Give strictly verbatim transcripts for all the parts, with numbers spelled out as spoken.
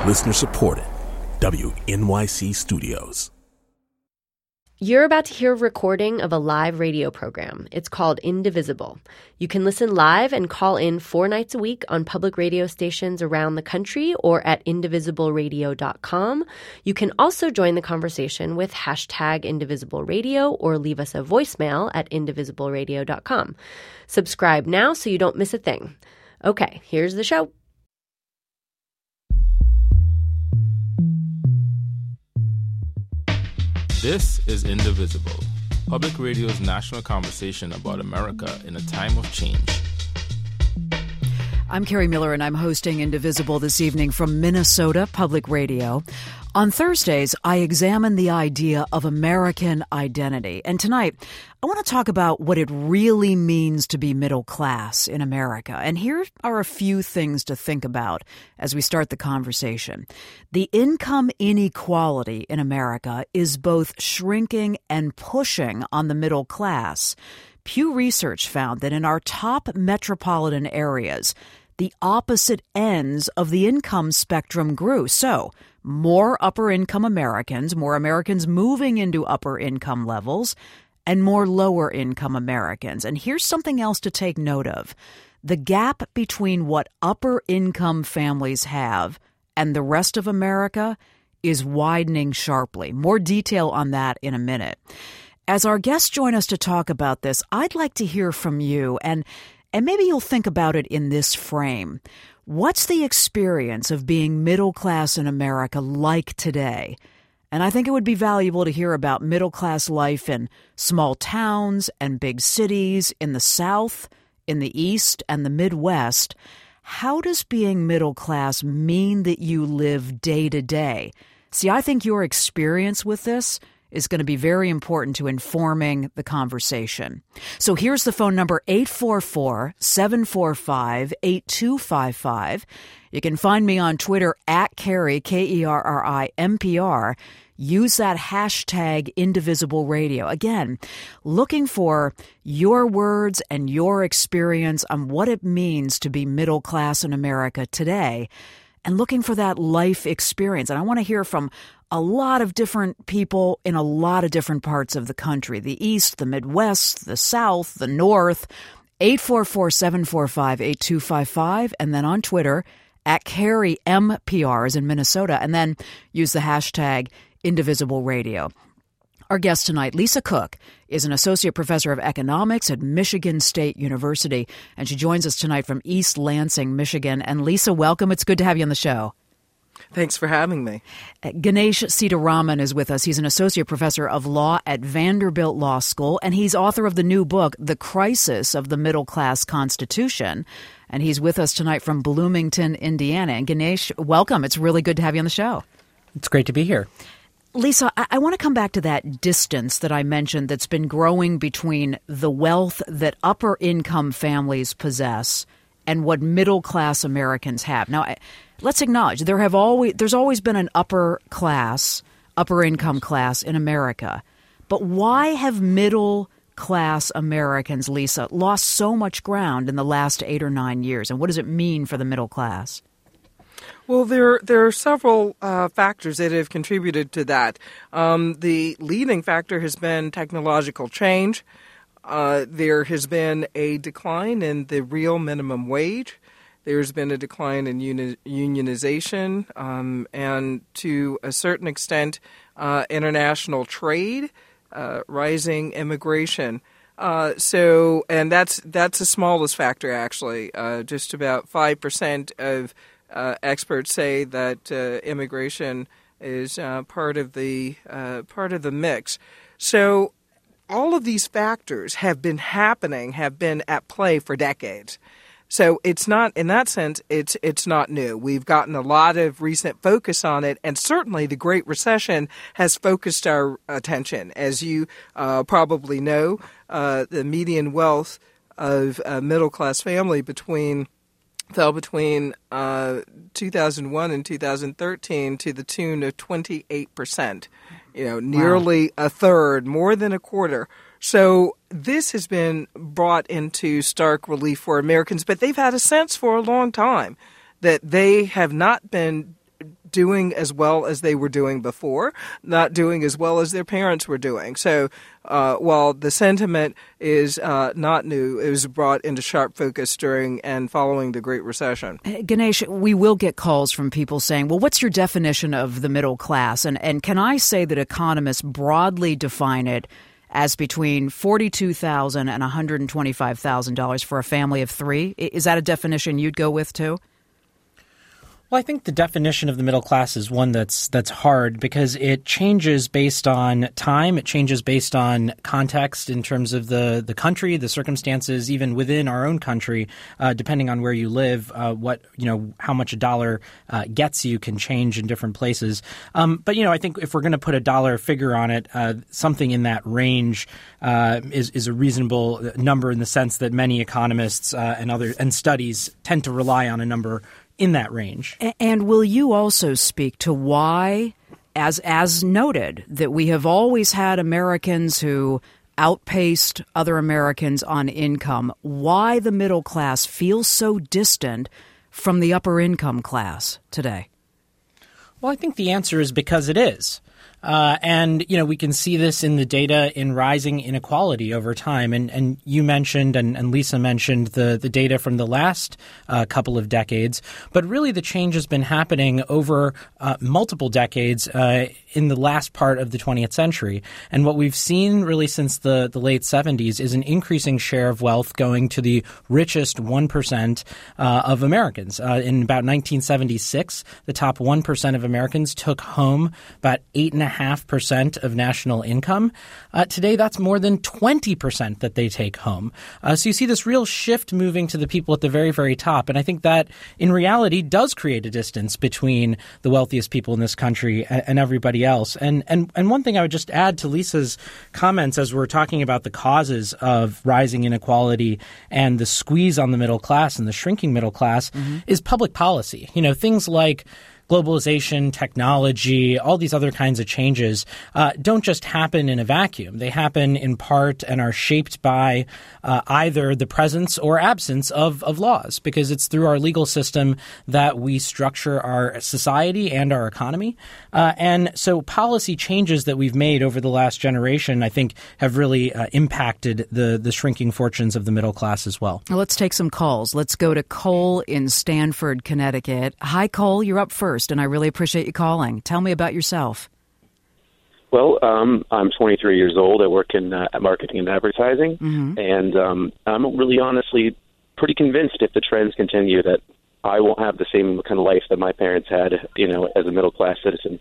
Listener supported. W N Y C Studios. You're about to hear a recording of a live radio program. It's called Indivisible. You can listen live and call in four nights a week on public radio stations around the country or at indivisible radio dot com. You can also join the conversation with hashtag Indivisible Radio or leave us a voicemail at indivisible radio dot com. Subscribe now so you don't miss a thing. Okay, here's the show. This is Indivisible, public radio's national conversation about America in a time of change. I'm Carrie Miller, and I'm hosting Indivisible this evening from Minnesota Public Radio. On Thursdays, I examine the idea of American identity. And tonight, I want to talk about what it really means to be middle class in America. And here are a few things to think about as we start the conversation. The income inequality in America is both shrinking and pushing on the middle class. Pew Research found that in our top metropolitan areas, the opposite ends of the income spectrum grew. So, more upper-income Americans, more Americans moving into upper-income levels, and more lower-income Americans. And here's something else to take note of. The gap between what upper-income families have and the rest of America is widening sharply. More detail on that in a minute. As our guests join us to talk about this, I'd like to hear from you, and, and maybe you'll think about it in this frame. What's the experience of being middle class in America like today? And I think it would be valuable to hear about middle class life in small towns and big cities, in the South, in the East, and the Midwest. How does being middle class mean that you live day to day? See, I think your experience with this is going to be very important to informing the conversation. So here's the phone number, eight four four, seven four five, eight two five five. You can find me on Twitter at Carrie, K E R R I M P R. Use that hashtag Indivisible Radio. Again, looking for your words and your experience on what it means to be middle class in America today, and looking for that life experience. And I want to hear from a lot of different people in a lot of different parts of the country, the East, the Midwest, the South, the North. eight four four, seven four five, eight two five five, and then on Twitter at Carrie M P R is in Minnesota, and then use the hashtag Indivisible Radio. Our guest tonight, Lisa Cook, is an associate professor of economics at Michigan State University, and she joins us tonight from East Lansing, Michigan. And Lisa, welcome. It's good to have you on the show. Thanks for having me. Ganesh Sitaraman is with us. He's an associate professor of law at Vanderbilt Law School, and he's author of the new book, The Crisis of the Middle Class Constitution. And he's with us tonight from Bloomington, Indiana. And Ganesh, welcome. It's really good to have you on the show. It's great to be here. Lisa, I, I want to come back to that distance that I mentioned that's been growing between the wealth that upper-income families possess and what middle-class Americans have. Now, I, let's acknowledge there have always there's always been an upper class, upper-income class in America. But why have middle-class Americans, Lisa, lost so much ground in the last eight or nine years? And what does it mean for the middle class? Well, there there are several uh, factors that have contributed to that. Um, the leading factor has been technological change. Uh, there has been a decline in the real minimum wage. There's been a decline in uni- unionization um, and, to a certain extent, uh, international trade, uh, rising immigration. Uh, so, and that's that's the smallest factor, actually. Uh, just about five percent of uh, experts say that uh, immigration is uh, part of the uh, part of the mix. So, all of these factors have been happening, have been at play for decades. So it's not, in that sense, it's it's not new. We've gotten a lot of recent focus on it, and certainly the Great Recession has focused our attention. As you uh, probably know, uh, the median wealth of a middle-class family between fell between uh, two thousand one and two thousand thirteen to the tune of twenty-eight percent. You know, nearly wow. a third, more than a quarter. So this has been brought into stark relief for Americans, but they've had a sense for a long time that they have not been doing as well as they were doing before, not doing as well as their parents were doing. So uh, while the sentiment is uh, not new, it was brought into sharp focus during and following the Great Recession. Ganesh, we will get calls from people saying, well, what's your definition of the middle class? And, and can I say that economists broadly define it as between forty-two thousand dollars and one hundred twenty-five thousand dollars for a family of three? Is that a definition you'd go with, too? Well, I think the definition of the middle class is one that's that's hard because it changes based on time. It changes based on context in terms of the, the country, the circumstances, even within our own country, uh, depending on where you live, uh, what, you know, how much a dollar uh, gets you can change in different places. Um, but, you know, I think if we're going to put a dollar figure on it, uh, something in that range uh, is, is a reasonable number in the sense that many economists uh, and other and studies tend to rely on a number in that range. And will you also speak to why, as as noted, that we have always had Americans who outpaced other Americans on income, why the middle class feels so distant from the upper income class today? Well, I think the answer is because it is. Uh, and, you know, we can see this in the data in rising inequality over time. And, and you mentioned and, and Lisa mentioned the, the data from the last uh, couple of decades. But really the change has been happening over uh, multiple decades uh, in the last part of the twentieth century. And what we've seen really since the, the late seventies is an increasing share of wealth going to the richest one percent uh, of Americans. Uh, in about nineteen seventy-six, the top one percent of Americans took home about eight and a half percent of national income. Uh, today, that's more than twenty percent that they take home. Uh, so you see this real shift moving to the people at the very, very top. And I think that in reality does create a distance between the wealthiest people in this country and, and everybody else. And, and, and one thing I would just add to Lisa's comments as we're talking about the causes of rising inequality and the squeeze on the middle class and the shrinking middle class mm-hmm. is public policy. You know, things like globalization, technology, all these other kinds of changes uh, don't just happen in a vacuum. They happen in part and are shaped by uh, either the presence or absence of, of laws, because it's through our legal system that we structure our society and our economy. Uh, and so policy changes that we've made over the last generation, I think, have really uh, impacted the, the shrinking fortunes of the middle class as well. Well, let's take some calls. Let's go to Cole in Stamford, Connecticut. Hi, Cole. You're up first. And I really appreciate you calling. Tell me about yourself. Well, um, I'm twenty-three years old. I work in uh, marketing and advertising, mm-hmm. and um, I'm really honestly pretty convinced if the trends continue that I won't have the same kind of life that my parents had, you know, as a middle-class citizen.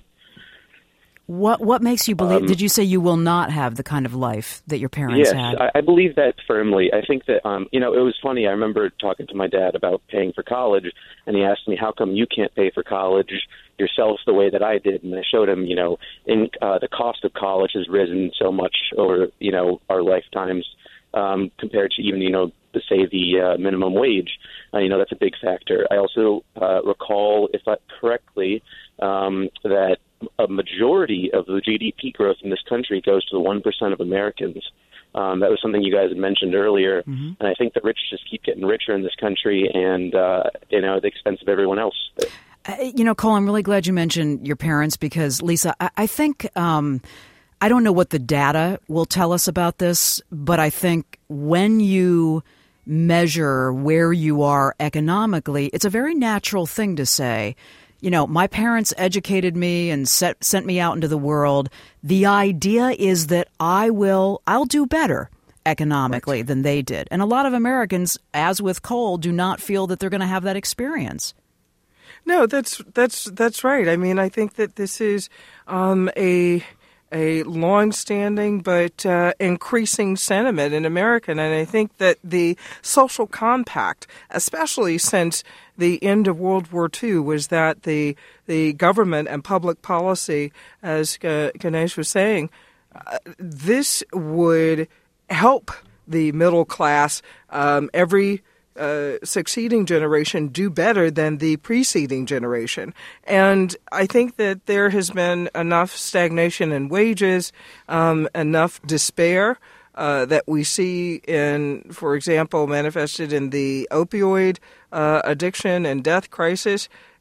What what makes you believe? Um, did you say you will not have the kind of life that your parents yes, had? Yes, I, I believe that firmly. I think that, um, you know, it was funny. I remember talking to my dad about paying for college, and he asked me, how come you can't pay for college yourself the way that I did? And I showed him, you know, in uh, the cost of college has risen so much over, you know, our lifetimes um, compared to even, you know, to say the uh, minimum wage. Uh, you know, that's a big factor. I also uh, recall, if I correctly, um, that a majority of the G D P growth in this country goes to the one percent of Americans. Um, that was something you guys had mentioned earlier. Mm-hmm. And I think the rich just keep getting richer in this country and, uh, you know, at the expense of everyone else. Uh, you know, Cole, I'm really glad you mentioned your parents because, Lisa, I, I think um, I don't know what the data will tell us about this, but I think when you measure where you are economically, it's a very natural thing to say, you know, my parents educated me and set, sent me out into the world. The idea is that I will, I'll do better economically right. than they did. And a lot of Americans, as with Cole, do not feel that they're going to have that experience. No, that's that's that's right. I mean, I think that this is um, a a long-standing but uh, increasing sentiment in America, and I think that the social compact, especially since the end of World War Two, was that the the government and public policy, as uh, Ganesh was saying, uh, this would help the middle class, um, every Uh, succeeding generation do better than the preceding generation. And I think that there has been enough stagnation in wages, um, enough despair uh, that we see in, for example, manifested in the opioid uh, addiction and death crisis.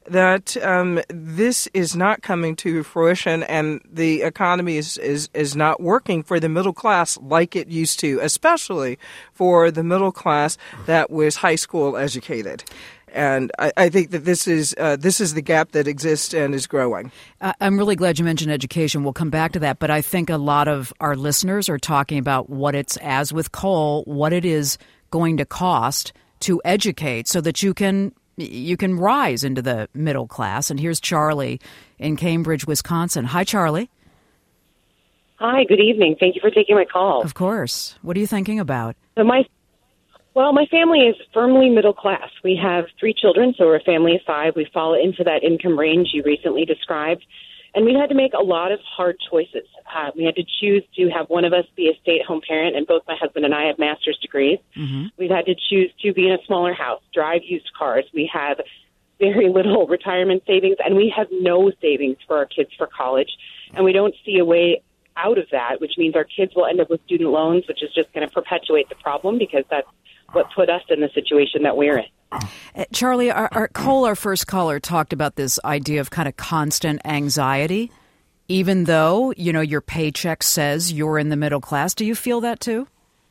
that um, this is not coming to fruition and the economy is, is, is not working for the middle class like it used to, especially for the middle class that was high school educated. And I, I think that this is uh, this is the gap that exists and is growing. I'm really glad you mentioned education. We'll come back to that. But I think a lot of our listeners are talking about what it's, as with coal, what it is going to cost to educate so that you can you can rise into the middle class. And here's Charlie in Cambridge, Wisconsin. Hi, Charlie. Hi, good evening. Thank you for taking my call. Of course. What are you thinking about? So my Well, my family is firmly middle class. We have three children, so we're a family of five. We fall into that income range you recently described. And we had to make a lot of hard choices. Uh, we had to choose to have one of us be a stay-at-home parent, and both my husband and I have master's degrees. Mm-hmm. We've had to choose to be in a smaller house, drive used cars. We have very little retirement savings, and we have no savings for our kids for college. And we don't see a way out of that, which means our kids will end up with student loans, which is just going to perpetuate the problem because that's what put us in the situation that we're in. Uh, Charlie, our, our Cole, our first caller, talked about this idea of kind of constant anxiety, even though, you know, your paycheck says you're in the middle class. Do you feel that too?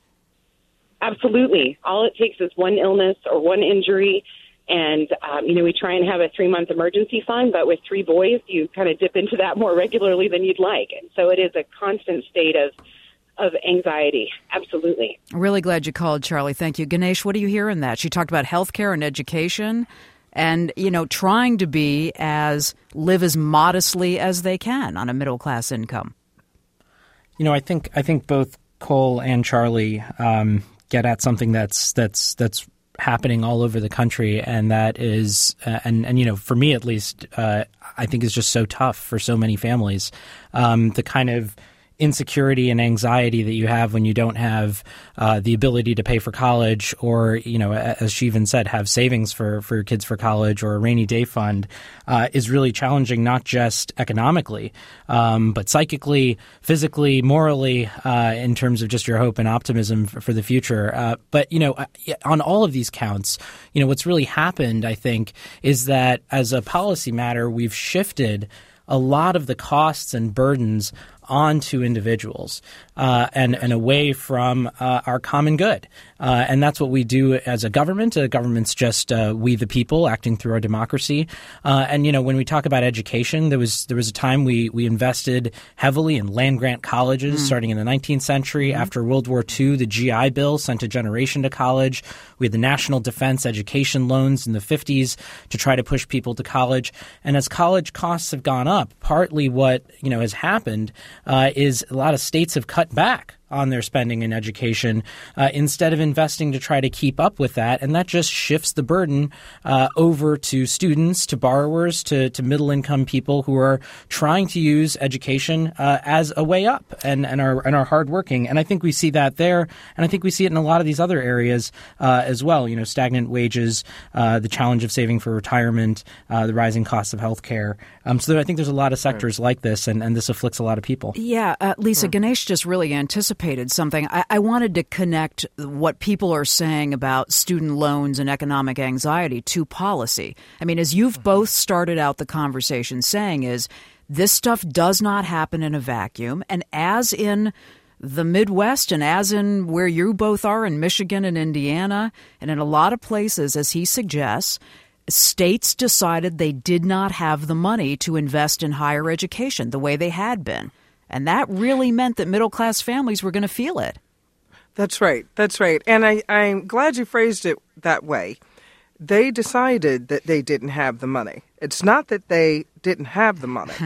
Absolutely. All it takes is one illness or one injury. And, um, you know, we try and have a three-month emergency fund, but with three boys, you kind of dip into that more regularly than you'd like. And so it is a constant state of of anxiety. Absolutely. Really glad you called, Charlie. Thank you. Ganesh, what do you hear in that? She talked about healthcare and education and, you know, trying to be as, live as modestly as they can on a middle class income. You know, I think I think both Cole and Charlie um, get at something that's that's that's happening all over the country, and that is, uh, and and you know, for me at least, uh, I think is just so tough for so many families. Um, the kind of insecurity and anxiety that you have when you don't have uh, the ability to pay for college, or, you know, as she even said, have savings for, for your kids for college or a rainy day fund, uh, is really challenging, not just economically, um, but psychically, physically, morally, uh, in terms of just your hope and optimism for, for the future. Uh, but, you know, on all of these counts, you know, what's really happened, I think, is that as a policy matter, we've shifted a lot of the costs and burdens onto individuals uh, and, and away from uh, our common good. Uh, and that's what we do as a government. A government's just uh, we the people acting through our democracy. Uh, and, you know, when we talk about education, there was there was a time we, we invested heavily in land-grant colleges mm. starting in the nineteenth century. Mm-hmm. After World War Two, the G I Bill sent a generation to college. We had the National Defense Education Loans in the fifties to try to push people to college. And as college costs have gone up, partly what, you know, has happened uh, is a lot of states have cut back on their spending in education uh, instead of investing to try to keep up with that. And that just shifts the burden uh, over to students, to borrowers, to, to middle-income people who are trying to use education uh, as a way up and, and, are, and are hardworking. And I think we see that there. And I think we see it in a lot of these other areas uh, as well. You know, stagnant wages, uh, the challenge of saving for retirement, uh, the rising costs of healthcare. Um, so there, I think there's a lot of sectors right. like this, and, and this afflicts a lot of people. Yeah, uh, Lisa, hmm. Ganesh just really anticipated something. I, I wanted to connect what people are saying about student loans and economic anxiety to policy. I mean, as you've both started out the conversation saying is, this stuff does not happen in a vacuum. And as in the Midwest and as in where you both are in Michigan and Indiana and in a lot of places, as he suggests, states decided they did not have the money to invest in higher education the way they had been. And that really meant that middle-class families were going to feel it. That's right. That's right. And I, I'm glad you phrased it that way. They decided that they didn't have the money. It's not that they didn't have the money.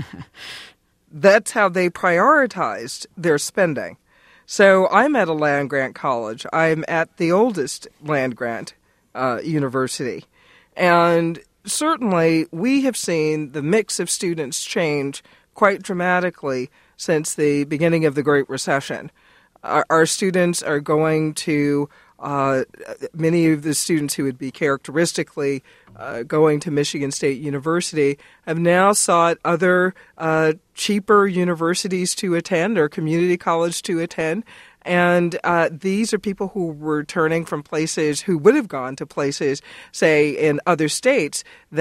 That's how they prioritized their spending. So I'm at a land-grant college. I'm at the oldest land-grant uh, university. And certainly we have seen the mix of students change quite dramatically since the beginning of the Great Recession. Our, our students are going to, uh, many of the students who would be characteristically uh, going to Michigan State University have now sought other uh, cheaper universities to attend or community college to attend. And uh, these are people who were returning from places, who would have gone to places, say, in other states that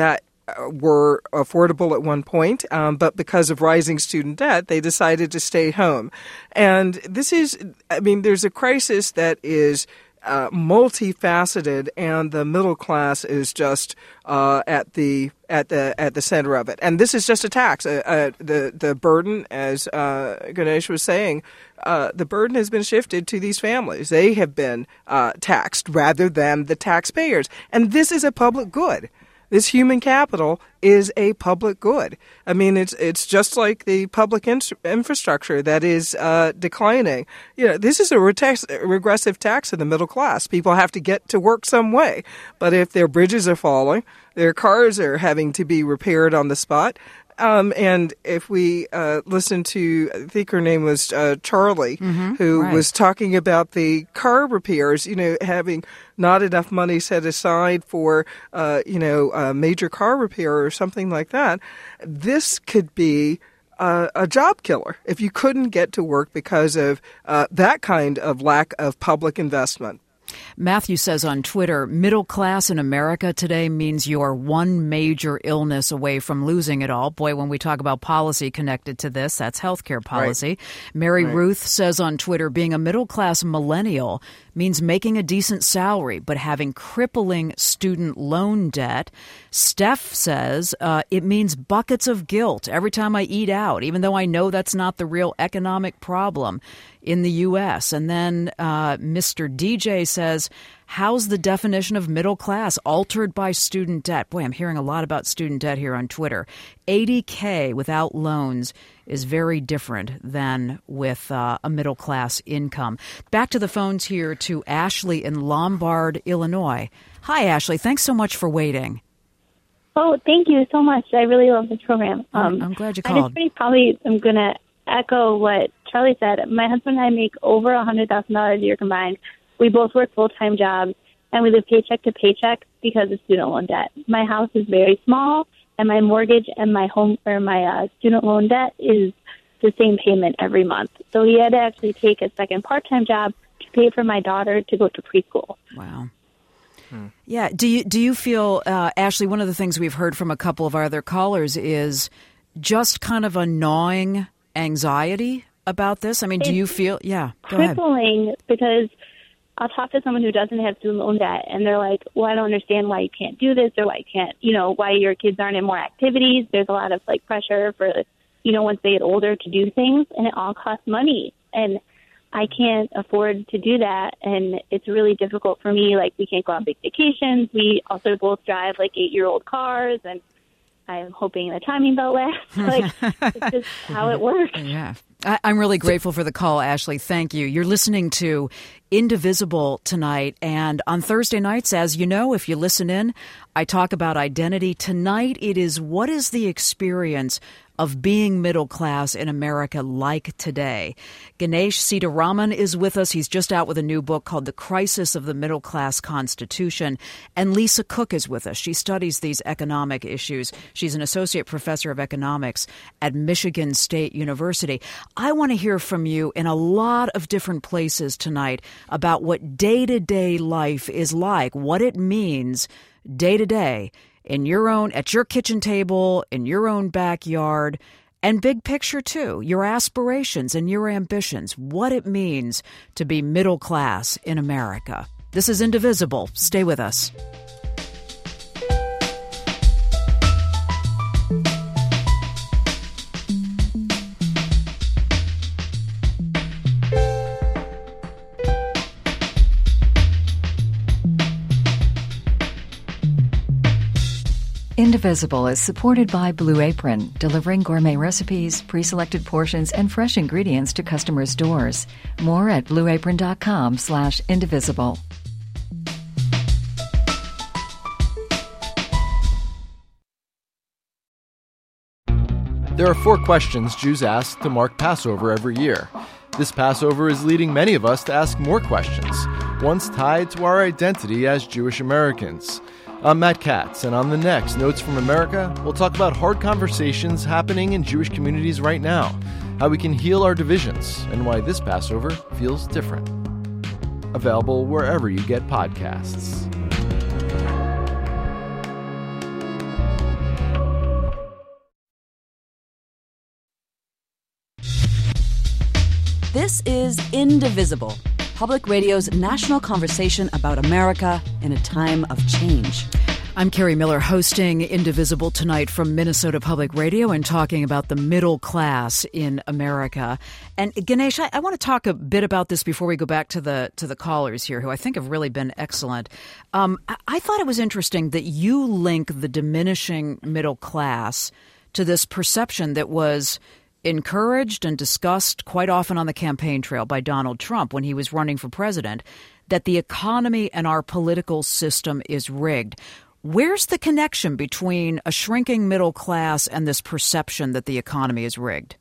were affordable at one point, um, but because of rising student debt, they decided to stay home. And this is, I mean, there's a crisis that is uh, multifaceted, and the middle class is just uh, at the at the at the center of it. And this is just a tax. Uh, uh, the the burden, as uh, Ganesh was saying, uh, the burden has been shifted to these families. They have been uh, taxed rather than the taxpayers. And this is a public good. This human capital is a public good. I mean, it's it's just like the public in- infrastructure that is uh, declining. You know, this is a retex- regressive tax of the middle class. People have to get to work some way. But if their bridges are falling, their cars are having to be repaired on the spot. Um, and if we uh, listen to, I think her name was uh, Charlie, mm-hmm, who right. was talking about the car repairs, you know, having not enough money set aside for, uh, you know, a major car repair or something like that. This could be uh, a job killer if you couldn't get to work because of uh, that kind of lack of public investment. Matthew says on Twitter, middle class in America today means you're one major illness away from losing it all. Boy, when we talk about policy connected to this, that's healthcare policy. Right. Mary right. Ruth says on Twitter, being a middle class millennial means making a decent salary, but having crippling student loan debt. Steph says uh, it means buckets of guilt every time I eat out, even though I know that's not the real economic problem in the U S. And then uh, Mister D J says, how's the definition of middle class altered by student debt? Boy, I'm hearing a lot about student debt here on Twitter. eighty K without loans is very different than with uh, a middle class income. Back to the phones here to Ashley in Lombard, Illinois. Hi, Ashley. Thanks so much for waiting. Oh, thank you so much. I really love this program. Um, I'm glad you I called. just pretty probably am going to echo what Charlie said. My husband and I make over one hundred thousand dollars a year combined. We both work full-time jobs, and we live paycheck to paycheck because of student loan debt. My house is very small, and my mortgage and my home or my uh, student loan debt is the same payment every month. So he had to actually take a second part-time job to pay for my daughter to go to preschool. Wow. Hmm. Yeah. Do you do you feel, uh, Ashley, one of the things we've heard from a couple of our other callers is just kind of a gnawing anxiety about this? I mean, it's do you feel, yeah, go ahead. Crippling, because I'll talk to someone who doesn't have student loan debt, and they're like, well, I don't understand why you can't do this, or why you can't, you know, why your kids aren't in more activities. There's a lot of, like, pressure for, you know, once they get older to do things, and it all costs money. And I can't afford to do that, and it's really difficult for me. Like, we can't go on big vacations. We also both drive, like, eight-year-old cars, and I'm hoping the timing belt lasts. Like, it's just how it works. Yeah. I, I'm really grateful for the call, Ashley. Thank you. You're listening to Indivisible tonight. And on Thursday nights, as you know, if you listen in, I talk about identity. Tonight, it is what is the experience of being middle class in America like today? Ganesh Sitaraman is with us. He's just out with a new book called The Crisis of the Middle Class Constitution. And Lisa Cook is with us. She studies these economic issues. She's an associate professor of economics at Michigan State University. I want to hear from you in a lot of different places tonight about what day-to-day life is like, what it means day-to-day in your own, at your kitchen table, in your own backyard, and big picture too, your aspirations and your ambitions, what it means to be middle class in America. This is Indivisible. Stay with us. Indivisible is supported by Blue Apron, delivering gourmet recipes, pre-selected portions, and fresh ingredients to customers' doors. More at blueapron.com slash indivisible. There are four questions Jews ask to mark Passover every year. This Passover is leading many of us to ask more questions, ones tied to our identity as Jewish Americans. I'm Matt Katz, and on the next Notes from America, we'll talk about hard conversations happening in Jewish communities right now, how we can heal our divisions, and why this Passover feels different. Available wherever you get podcasts. This is Indivisible, Public Radio's national conversation about America in a time of change. I'm Carrie Miller, hosting Indivisible tonight from Minnesota Public Radio and talking about the middle class in America. And Ganesh, I, I want to talk a bit about this before we go back to the to the callers here, who I think have really been excellent. Um, I, I thought it was interesting that you link the diminishing middle class to this perception that was encouraged and discussed quite often on the campaign trail by Donald Trump when he was running for president, that the economy and our political system is rigged. Where's the connection between a shrinking middle class and this perception that the economy is rigged?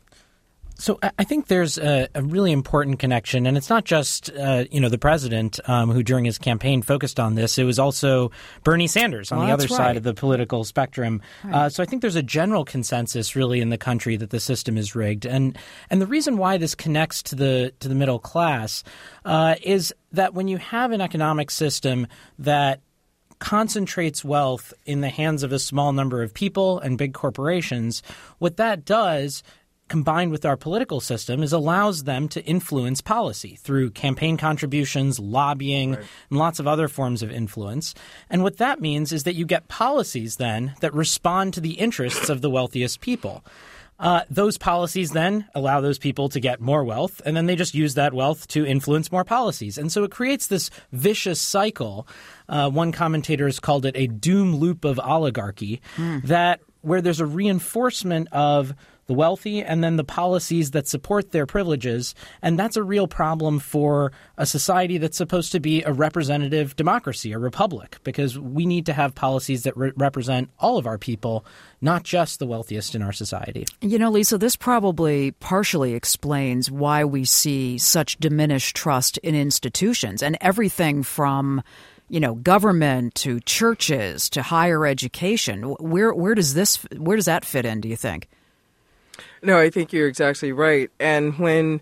So I think there's a, a really important connection, and it's not just uh, you know the president um, who during his campaign focused on this. It was also Bernie Sanders on well, the other right. side of the political spectrum. Right. Uh, so I think there's a general consensus really in the country that the system is rigged, and and the reason why this connects to the to the middle class uh, is that when you have an economic system that concentrates wealth in the hands of a small number of people and big corporations, what that does, combined with our political system, is allows them to influence policy through campaign contributions, lobbying, right. and lots of other forms of influence. And what that means is that you get policies then that respond to the interests of the wealthiest people. Uh, those policies then allow those people to get more wealth, and then they just use that wealth to influence more policies. And so it creates this vicious cycle. Uh, one commentator has called it a doom loop of oligarchy, mm. that where there's a reinforcement of the wealthy and then the policies that support their privileges. And that's a real problem for a society that's supposed to be a representative democracy, a republic, because we need to have policies that re- represent all of our people, not just the wealthiest in our society. You know, Lisa, this probably partially explains why we see such diminished trust in institutions and everything from, you know, government to churches to higher education. Where where does this where does that fit in, do you think? No, I think you're exactly right. And when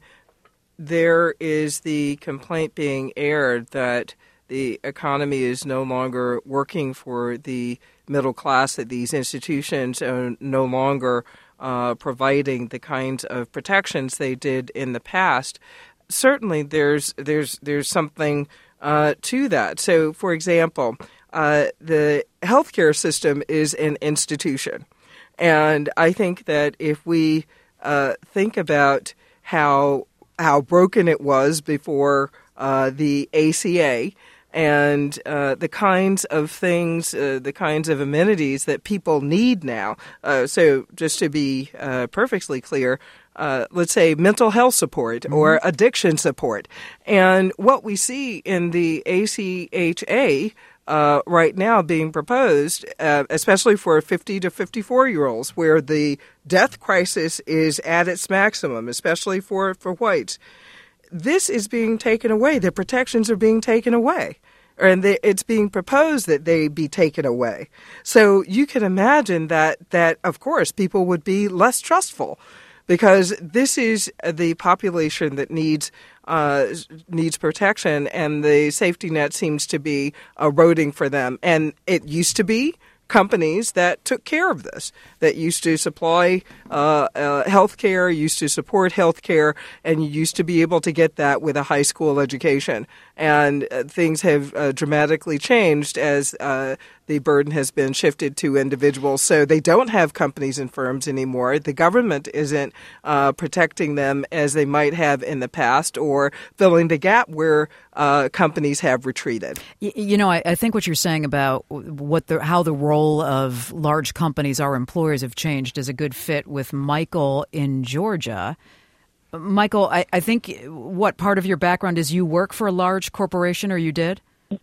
there is the complaint being aired that the economy is no longer working for the middle class, that these institutions are no longer uh, providing the kinds of protections they did in the past, certainly there's there's there's something uh, to that. So, for example, uh, the healthcare system is an institution. And I think that if we uh, think about how how broken it was before uh, the A C A and uh, the kinds of things, uh, the kinds of amenities that people need now. Uh, so just to be uh, perfectly clear, uh, let's say mental health support mm-hmm. or addiction support. And what we see in the A C H A Uh, right now being proposed, uh, especially for fifty to fifty-four-year-olds, where the death crisis is at its maximum, especially for, for whites. This is being taken away. The protections are being taken away. And they, it's being proposed that they be taken away. So you can imagine that, that, of course, people would be less trustful, because this is the population that needs uh, needs protection, and the safety net seems to be eroding for them. And it used to be companies that took care of this, that used to supply uh, uh, health care, used to support health care, and you used to be able to get that with a high school education. And uh, things have uh, dramatically changed as uh, the burden has been shifted to individuals. So they don't have companies and firms anymore. The government isn't uh, protecting them as they might have in the past, or filling the gap where uh, companies have retreated. You, you know, I, I think what you're saying about what the, how the role of large companies, our employers, have changed is a good fit with Michael in Georgia. Michael, I, I think what part of your background is you work for a large corporation, or you did?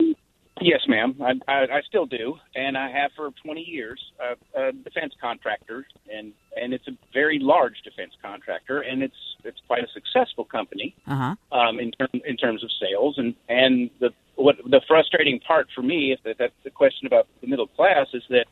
Yes, ma'am. I, I, I still do, and I have for twenty years. Uh, a defense contractor, and, and it's a very large defense contractor, and it's it's quite a successful company uh-huh. um, in term, in terms of sales. And and the what the frustrating part for me, if that, that's the question about the middle class, is that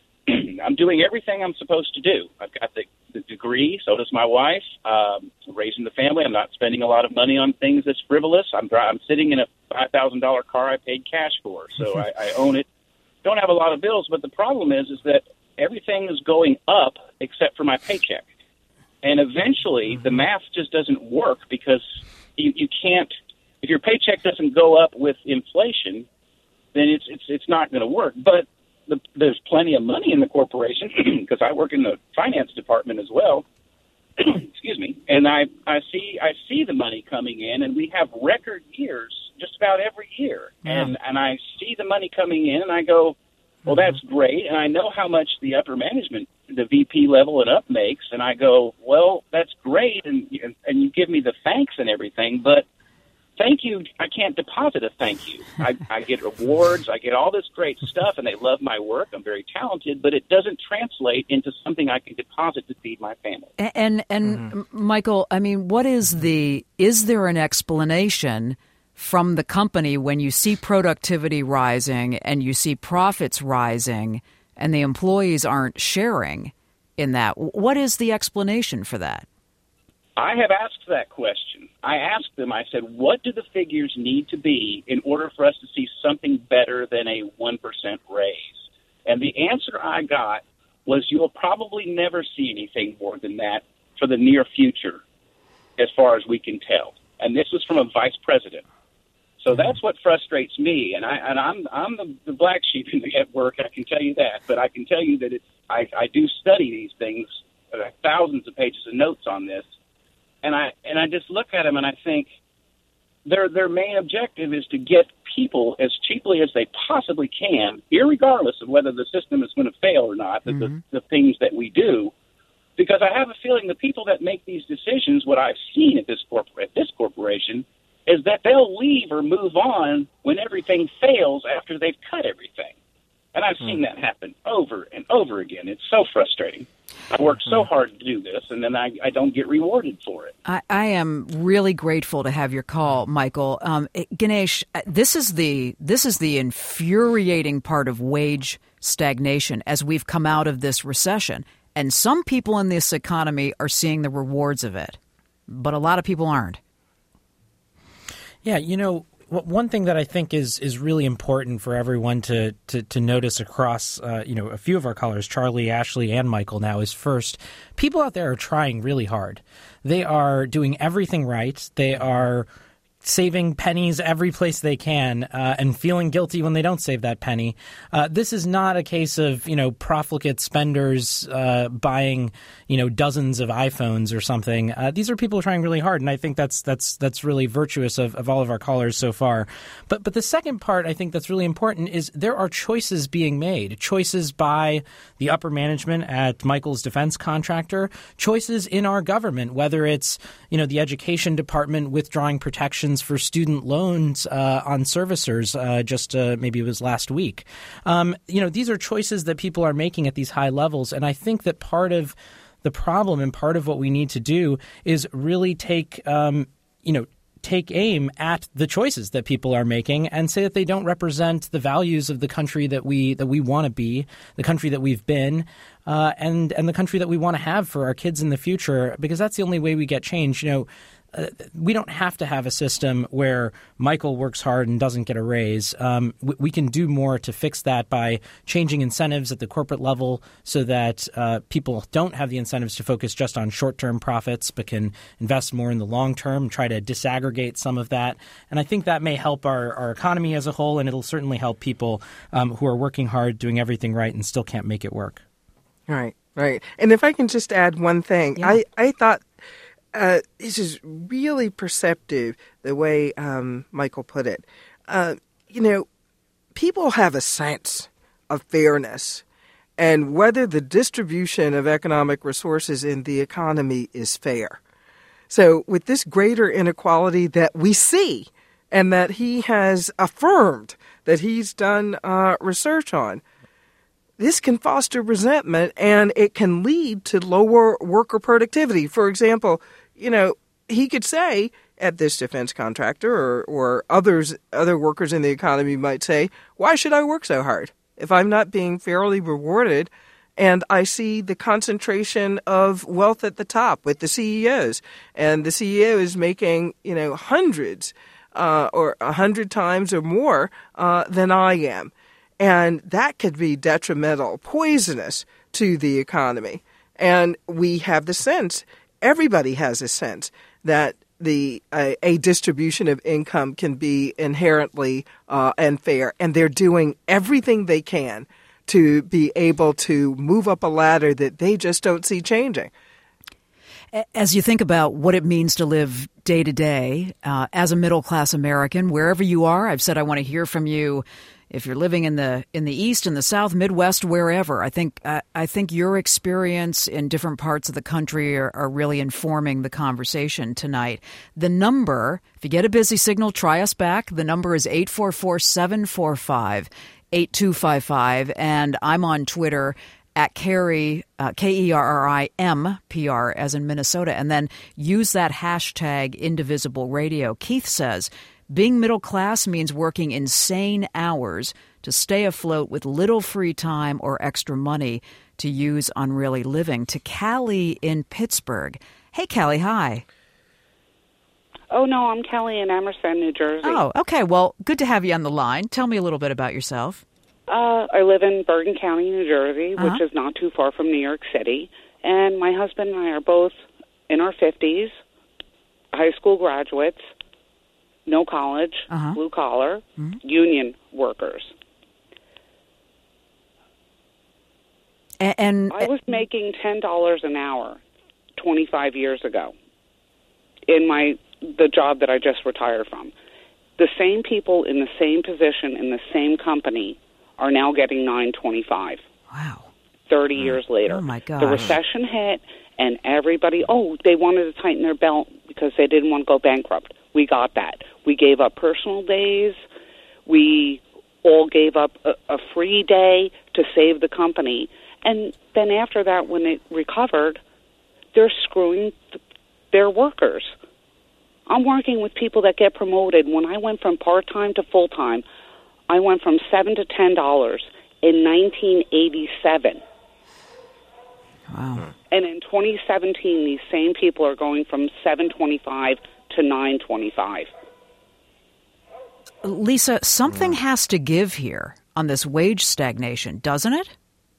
I'm doing everything I'm supposed to do. I've got the, the degree, so does my wife. Um, raising the family, I'm not spending a lot of money on things that's frivolous. I'm I'm sitting in a five thousand dollars car I paid cash for, so I, I own it. Don't have a lot of bills, but the problem is is that everything is going up except for my paycheck. And eventually, the math just doesn't work because you, you can't. If your paycheck doesn't go up with inflation, then it's it's it's not going to work. But the, there's plenty of money in the corporation because I work in the finance department as well. Excuse me, and I I see I see the money coming in, and we have record years just about every year, yeah. and and I see the money coming in, and I go, well, that's great, and I know how much the upper management, the V P level and up makes, and I go, well, that's great, and and you give me the thanks and everything, but thank you, I can't deposit a thank you. I, I get awards, I get all this great stuff, and they love my work. I'm very talented, but it doesn't translate into something I can deposit to feed my family. And and, and mm-hmm. Michael, I mean, what is the is there an explanation from the company when you see productivity rising and you see profits rising and the employees aren't sharing in that? What is the explanation for that? I have asked that question. I asked them, I said, what do the figures need to be in order for us to see something better than a one percent raise? And the answer I got was you'll probably never see anything more than that for the near future, as far as we can tell. And this was from a vice president. So that's what frustrates me, and I and I'm I'm the, the black sheep in the at work. I can tell you that, but I can tell you that it's I, I do study these things, uh, thousands of pages of notes on this, and I and I just look at them and I think their their main objective is to get people as cheaply as they possibly can, irregardless of whether the system is going to fail or not. Mm-hmm. The, the things that we do, because I have a feeling the people that make these decisions, what I've seen at this corp- at this corporation. is that they'll leave or move on when everything fails after they've cut everything. And I've seen that happen over and over again. It's so frustrating. I work so hard to do this, and then I, I don't get rewarded for it. I, I am really grateful to have your call, Michael. Um, Ganesh, this is the this is the infuriating part of wage stagnation as we've come out of this recession. And some people in this economy are seeing the rewards of it, but a lot of people aren't. Yeah, you know, one thing that I think is is really important for everyone to to, to notice across, uh, you know, a few of our callers, Charlie, Ashley, and Michael now, is first, people out there are trying really hard. They are doing everything right. They are saving pennies every place they can uh, and feeling guilty when they don't save that penny. Uh, this is not a case of, you know, profligate spenders uh, buying, you know, dozens of iPhones or something. Uh, these are people trying really hard, and I think that's that's that's really virtuous of, of all of our callers so far. But but the second part I think that's really important is there are choices being made, choices by the upper management at Michael's defense contractor, choices in our government, whether it's, you know, the education department withdrawing protections for student loans uh, on servicers uh, just uh, maybe it was last week. Um, you know, these are choices that people are making at these high levels. And I think that part of the problem and part of what we need to do is really take, um, you know, take aim at the choices that people are making and say that they don't represent the values of the country that we that we want to be, the country that we've been, uh, and and the country that we want to have for our kids in the future, because that's the only way we get change. You know, Uh, we don't have to have a system where Michael works hard and doesn't get a raise. Um, we, we can do more to fix that by changing incentives at the corporate level so that uh, people don't have the incentives to focus just on short-term profits but can invest more in the long term, try to disaggregate some of that. And I think that may help our, our economy as a whole, and it'll certainly help people um, who are working hard, doing everything right, and still can't make it work. Right, right. And if I can just add one thing, yeah. I, I thought – Uh, this is really perceptive, the way um, Michael put it. Uh, you know, people have a sense of fairness and whether the distribution of economic resources in the economy is fair. So with this greater inequality that we see and that he has affirmed that he's done uh, research on, this can foster resentment, and it can lead to lower worker productivity. For example, you know, he could say at this defense contractor or, or others, other workers in the economy might say, why should I work so hard if I'm not being fairly rewarded? And I see the concentration of wealth at the top with the C E Os, and the C E O is making, you know, hundreds uh, or a hundred times or more uh, than I am. And that could be detrimental, poisonous to the economy. And we have the sense everybody has a sense that the uh, a distribution of income can be inherently uh, unfair, and they're doing everything they can to be able to move up a ladder that they just don't see changing. As you think about what it means to live day to day uh, as a middle-class American, wherever you are, I've said I want to hear from you. If you're living in the in the East, in the South, Midwest, wherever, I think uh, I think your experience in different parts of the country are, are really informing the conversation tonight. The number, if you get a busy signal, try us back. The number is eight four four, seven four five, eight two five five, and I'm on Twitter at Kerry, uh, K E R R I M P R, as in Minnesota, and then use that hashtag Indivisible Radio. Keith says, being middle class means working insane hours to stay afloat with little free time or extra money to use on really living. To Callie in Pittsburgh. Hey, Callie, hi. Oh, no, I'm Callie in Emerson, New Jersey. Oh, okay. Well, good to have you on the line. Tell me a little bit about yourself. Uh, I live in Bergen County, New Jersey, Uh-huh. which is not too far from New York City. And my husband and I are both in our fifties, high school graduates, no college, Uh-huh. blue collar, Mhm. union workers. And, and I was making ten dollars an hour twenty-five years ago in my the job that I just retired from. The same people in the same position in the same company are now getting nine twenty-five. Wow. thirty years later. Oh, my gosh. The recession hit, and everybody, oh, they wanted to tighten their belt because they didn't want to go bankrupt. We got that. We gave up personal days. We all gave up a, a free day to save the company. And then after that, when it recovered, they're screwing th- their workers. I'm working with people that get promoted. When I went from part-time to full-time, I went from seven to ten dollars in nineteen eighty-seven. Wow. And in twenty seventeen, these same people are going from seven twenty-five to nine twenty-five. Lisa, something has to give here on this wage stagnation, doesn't it?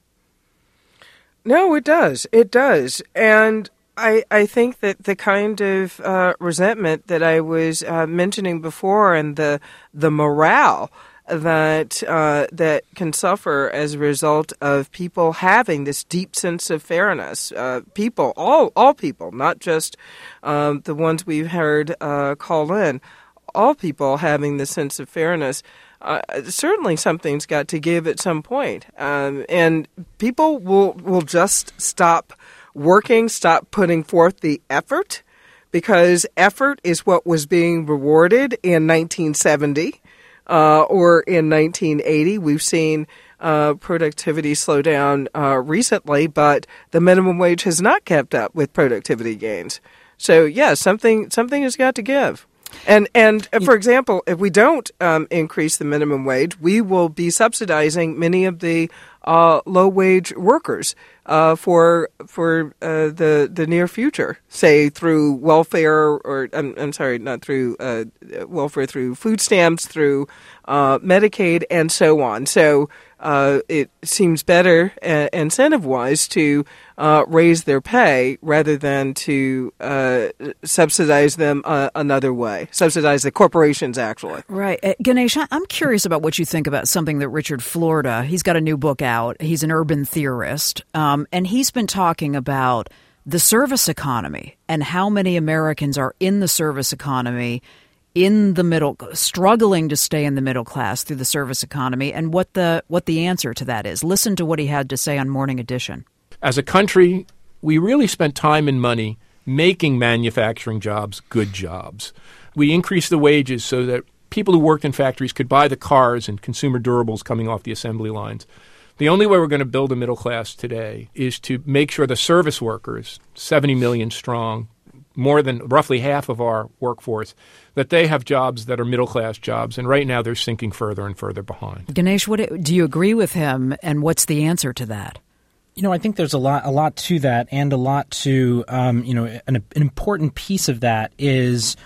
No, it does. It does. And I, I think that the kind of uh, resentment that I was uh, mentioning before and the the morale that uh, that can suffer as a result of people having this deep sense of fairness, uh, people, all all people, not just um, the ones we've heard uh, call in, all people having this sense of fairness. Uh, certainly something's got to give at some point. Um, and people will will just stop working, stop putting forth the effort, because effort is what was being rewarded in nineteen seventy uh, or in nineteen eighty. We've seen uh, productivity slow down uh, recently, but the minimum wage has not kept up with productivity gains. So, yeah, something something has got to give. And, and for example, if we don't um, increase the minimum wage, we will be subsidizing many of the uh, low-wage workers uh, for for uh, the the near future, say through welfare, or I'm, I'm sorry, not through uh, welfare, through food stamps, through uh, Medicaid, and so on. So uh, it seems better, uh, incentive-wise, to uh, raise their pay rather than to uh, subsidize them uh, another way, subsidize the corporations, actually. Right. Uh, Ganesh, I'm curious about what you think about something that Richard Florida, he's got a new book out. He's an urban theorist, um, and he's been talking about the service economy and how many Americans are in the service economy, in the middle, struggling to stay in the middle class through the service economy, and what the what the answer to that is. Listen to what he had to say on Morning Edition. As a country, we really spent time and money making manufacturing jobs good jobs. We increased the wages so that people who worked in factories could buy the cars and consumer durables coming off the assembly lines. The only way we're going to build a middle class today is to make sure the service workers, seventy million strong, more than roughly half of our workforce, that they have jobs that are middle-class jobs. And right now they're sinking further and further behind. Ganesh, what, do you agree with him, and what's the answer to that? You know, I think there's a lot, a lot to that, and a lot to, um, you know, an, an important piece of that is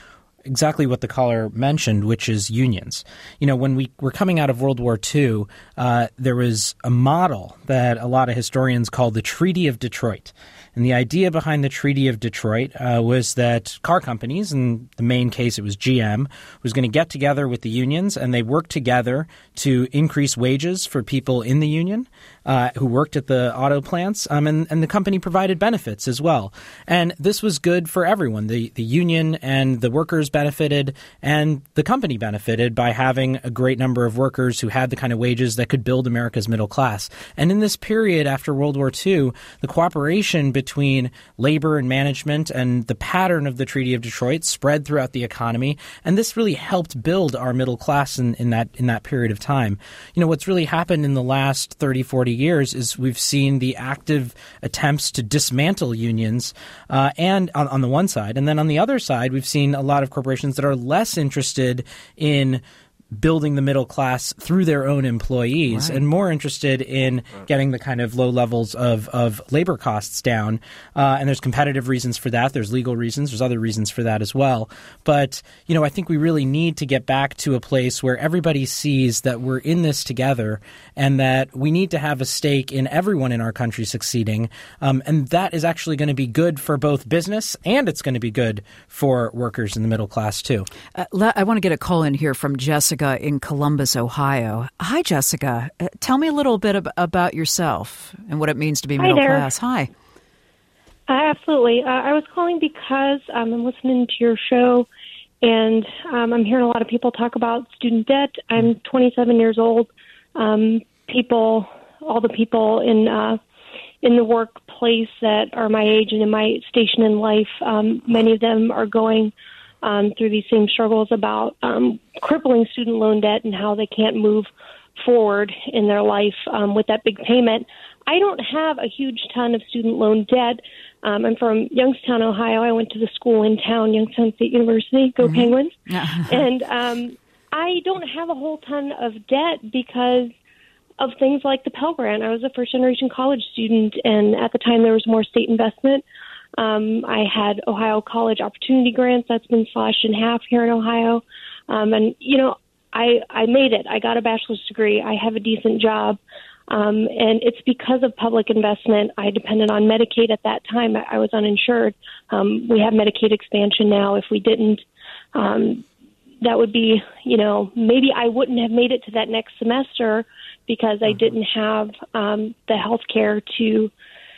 exactly what the caller mentioned, which is unions. You know, when we were coming out of World War Two, uh, there was a model that a lot of historians call the Treaty of Detroit. And the idea behind the Treaty of Detroit uh, was that car companies, in the main case it was G M, was going to get together with the unions, and they worked together to increase wages for people in the union uh, who worked at the auto plants, um, and, and the company provided benefits as well. And this was good for everyone. The, the union and the workers benefited, and the company benefited by having a great number of workers who had the kind of wages that could build America's middle class. And in this period after World War Two, the cooperation between between labor and management and the pattern of the Treaty of Detroit spread throughout the economy, and this really helped build our middle class in, in that in that period of time. You know, what's really happened in the last thirty, forty years is we've seen the active attempts to dismantle unions uh, and on, on the one side, and then on the other side, we've seen a lot of corporations that are less interested in building the middle class through their own employees right. and more interested in getting the kind of low levels of, of labor costs down. Uh, and there's competitive reasons for that. There's legal reasons. There's other reasons for that as well. But, you know, I think we really need to get back to a place where everybody sees that we're in this together and that we need to have a stake in everyone in our country succeeding. Um, and that is actually going to be good for both business and it's going to be good for workers in the middle class, too. Uh, I want to get a call in here from Jessica in Columbus, Ohio. Hi, Jessica. Uh, tell me a little bit ab- about yourself and what it means to be middle Hi there. class. Hi. Uh, absolutely. Uh, I was calling because um, I'm listening to your show, and um, I'm hearing a lot of people talk about student debt. I'm twenty-seven years old. Um, people, all the people in uh, in the workplace that are my age and in my station in life, um, many of them are going Um, through these same struggles about um, crippling student loan debt and how they can't move forward in their life um, with that big payment. I don't have a huge ton of student loan debt. Um, I'm from Youngstown, Ohio. I went to the school in town, Youngstown State University. Go mm-hmm. Penguins. and um, I don't have a whole ton of debt because of things like the Pell Grant. I was a first-generation college student, and at the time there was more state investment. Um, I had Ohio College Opportunity Grants. That's been slashed in half here in Ohio. Um, and, you know, I, I made it. I got a bachelor's degree. I have a decent job. Um, and it's because of public investment. I depended on Medicaid at that time. I, I was uninsured. Um, we have Medicaid expansion now. If we didn't, um, that would be, you know, maybe I wouldn't have made it to that next semester because I didn't have um, the health care to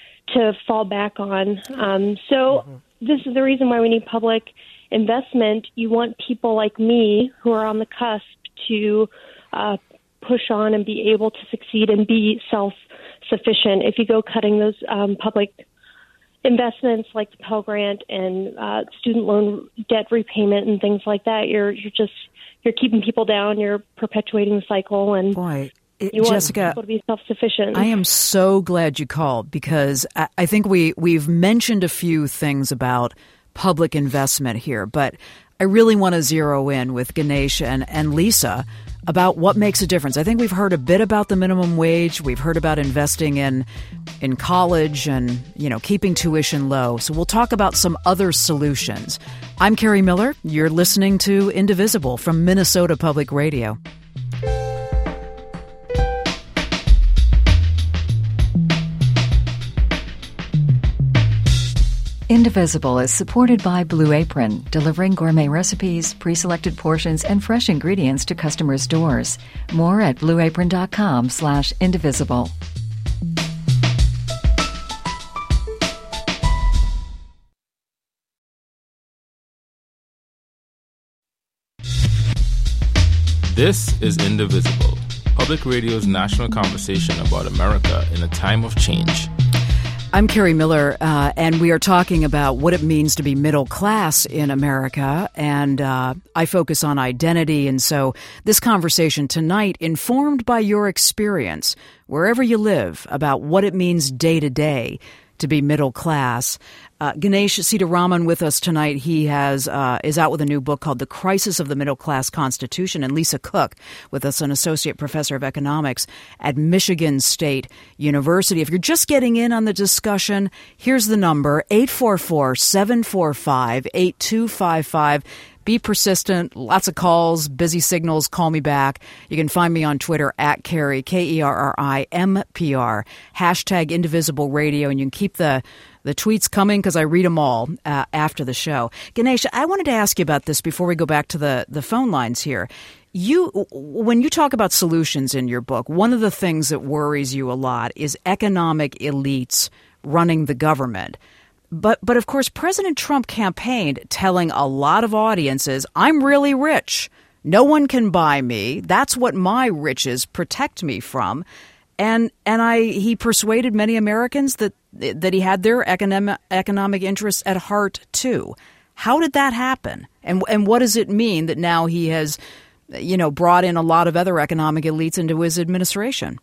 to fall back on. Um, so mm-hmm. this is the reason why we need public investment. You want people like me who are on the cusp to uh, push on and be able to succeed and be self-sufficient. If you go cutting those um, public investments like the Pell Grant and uh, student loan debt repayment and things like that, you're you're just you're keeping people down. You're perpetuating the cycle. And boy. You Jessica, want people to be self-sufficient. I am so glad you called because I, I think we, we've mentioned a few things about public investment here, but I really want to zero in with Ganesh and, and Lisa about what makes a difference. I think we've heard a bit about the minimum wage. We've heard about investing in in college and, you know, keeping tuition low. So we'll talk about some other solutions. I'm Carrie Miller. You're listening to Indivisible from Minnesota Public Radio. Indivisible is supported by Blue Apron, delivering gourmet recipes, pre-selected portions, and fresh ingredients to customers' doors. More at blueapron.com slash indivisible. This is Indivisible, Public Radio's national conversation about America in a time of change. I'm Carrie Miller, uh, and we are talking about what it means to be middle class in America, and uh, I focus on identity, and so this conversation tonight, informed by your experience, wherever you live, about what it means day to day to be middle class. Uh, Ganesh Sitaraman with us tonight. He has uh, is out with a new book called The Crisis of the Middle Class Constitution. And Lisa Cook with us, an associate professor of economics at Michigan State University. If you're just getting in on the discussion, here's the number, eight four four, seven four five, eight two five five. Be persistent. Lots of calls, busy signals. Call me back. You can find me on Twitter at Kerry, K E R R I M P R, hashtag Indivisible Radio, and you can keep the the tweets coming because I read them all uh, after the show. Ganesh, I wanted to ask you about this before we go back to the, the phone lines here. You, when you talk about solutions in your book, one of the things that worries you a lot is economic elites running the government. But, but of course, President Trump campaigned telling a lot of audiences, I'm really rich. No one can buy me. That's what my riches protect me from. And and I he persuaded many Americans that that he had their economic economic interests at heart too. How did that happen? And and what does it mean that now he has, you know, brought in a lot of other economic elites into his administration?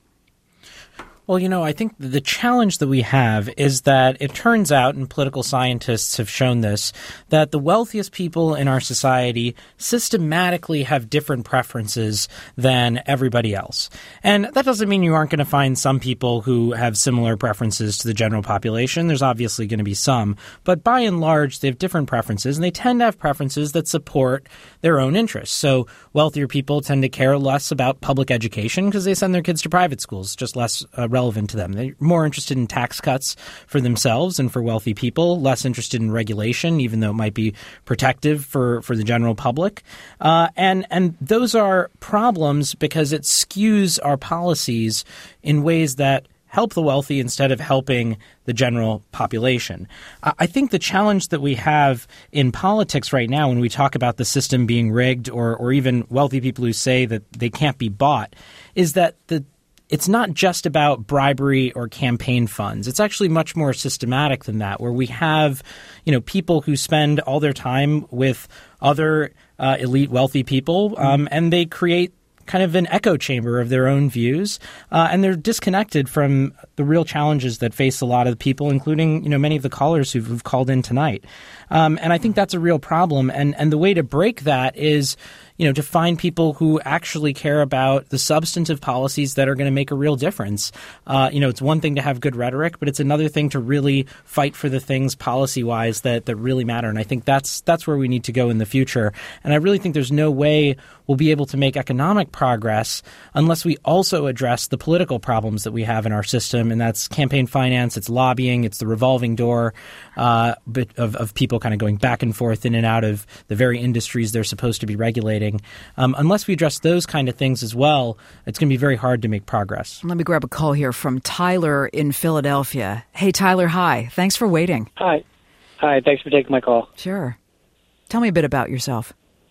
Well, you know, I think the challenge that we have is that it turns out, and political scientists have shown this, that the wealthiest people in our society systematically have different preferences than everybody else. And that doesn't mean you aren't going to find some people who have similar preferences to the general population. There's obviously going to be some. But by and large, they have different preferences, and they tend to have preferences that support their own interests. So wealthier people tend to care less about public education because they send their kids to private schools, just less uh, relevant to them. They're more interested in tax cuts for themselves and for wealthy people, less interested in regulation, even though it might be protective for, for the general public. Uh, and, and those are problems because it skews our policies in ways that help the wealthy instead of helping the general population. I think the challenge that we have in politics right now when we talk about the system being rigged or, or even wealthy people who say that they can't be bought is that the it's not just about bribery or campaign funds. It's actually much more systematic than that, where we have, you know, people who spend all their time with other uh, elite wealthy people, um, and they create kind of an echo chamber of their own views, uh, and they're disconnected from the real challenges that face a lot of the people, including, you know, many of the callers who've, who've called in tonight. Um, and I think that's a real problem. And, and the way to break that is, you know, to find people who actually care about the substantive policies that are going to make a real difference. Uh, you know, it's one thing to have good rhetoric, but it's another thing to really fight for the things policy-wise that, that really matter. And I think that's that's where we need to go in the future. And I really think there's no way we'll be able to make economic progress unless we also address the political problems that we have in our system, and that's campaign finance, it's lobbying, it's the revolving door uh, of, of people kind of going back and forth in and out of the very industries they're supposed to be regulating. Um, unless we address those kind of things as well, it's going to be very hard to make progress. Let me grab a call here from Tyler in Philadelphia. Hey, Tyler, hi. Thanks for waiting. Hi. Hi, thanks for taking my call. Sure. Tell me a bit about yourself.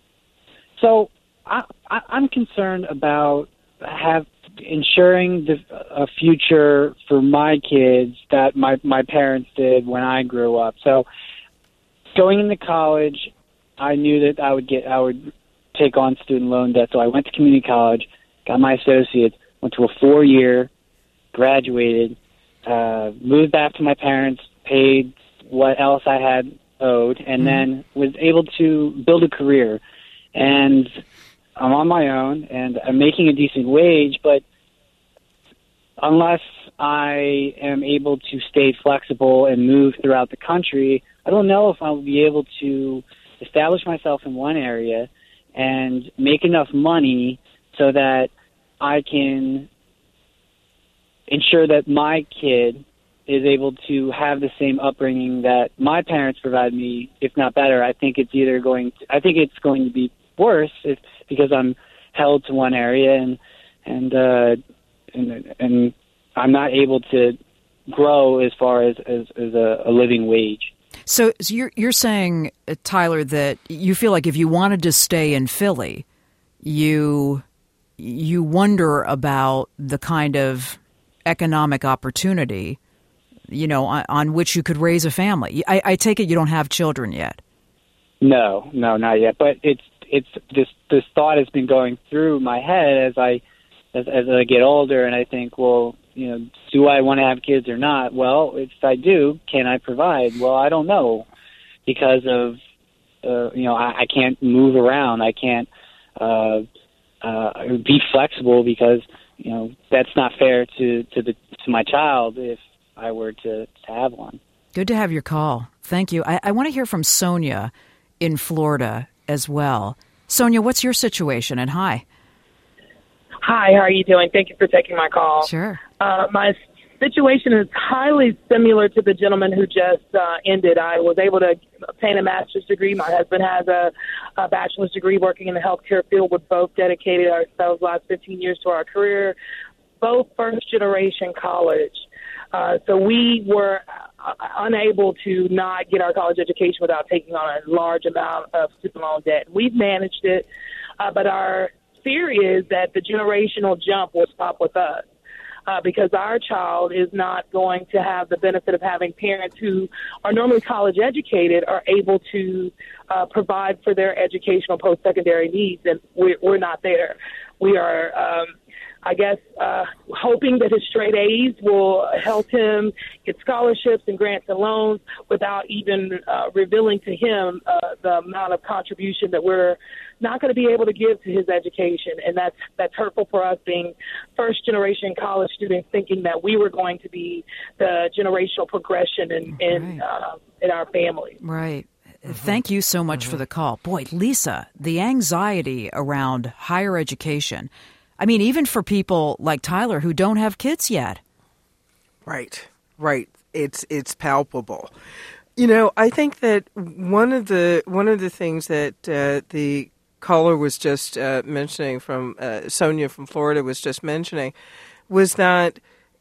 So I, I, I'm concerned about have ensuring the, a future for my kids that my, my parents did when I grew up. So going into college, I knew that I would get I would take on student loan debt. So I went to community college, got my associates, went to a four-year, graduated, uh, moved back to my parents, paid what else I had owed, and mm-hmm. then was able to build a career. And I'm on my own, and I'm making a decent wage, but unless I am able to stay flexible and move throughout the country, I don't know if I'll be able to establish myself in one area and make enough money so that I can ensure that my kid is able to have the same upbringing that my parents provide me, if not better. I think it's either going to, I think it's going to be worse if, because I'm held to one area and and uh, and, and I'm not able to grow as far as, as, as a, a living wage. So, so you're you're saying, uh, Tyler, that you feel like if you wanted to stay in Philly, you you wonder about the kind of economic opportunity, you know, on, on which you could raise a family. I, I take it you don't have children yet. No, no, not yet. But it's it's this this thought has been going through my head as I as, as I get older, and I think, well, you know, do I want to have kids or not? Well, if I do, can I provide? Well, I don't know because of, uh, you know, I, I can't move around. I can't uh, uh, be flexible because, you know, that's not fair to, to, the, to my child if I were to, to have one. Good to have your call. Thank you. I, I want to hear from Sonia in Florida. as well. Sonia, what's your situation? And hi. Hi, how are you doing? Thank you for taking my call. Sure. Uh, my situation is highly similar to the gentleman who just uh, ended. I was able to obtain a master's degree. My husband has a, a bachelor's degree working in the healthcare field. We've both dedicated ourselves the last fifteen years to our career, both first-generation college. Uh, so we were uh, unable to not get our college education without taking on a large amount of student loan debt. We've managed it, uh, but our fear is that the generational jump will stop with us. Uh, because our child is not going to have the benefit of having parents who are normally college educated are able to uh, provide for their educational post-secondary needs, and we're, we're not there. We are, um, I guess, uh, hoping that his straight A's will help him get scholarships and grants and loans without even uh, revealing to him uh, the amount of contribution that we're not going to be able to give to his education. And that's that's hurtful for us, being first-generation college students, thinking that we were going to be the generational progression in, in, uh, in our family. Right. Mm-hmm. Thank you so much mm-hmm. for the call. Boy, Lisa, the anxiety around higher education, I mean, even for people like Tyler who don't have kids yet. Right, right. It's it's palpable. You know, I think that one of the one of the things that uh, the caller was just uh, mentioning from uh, Sonia from Florida was just mentioning was that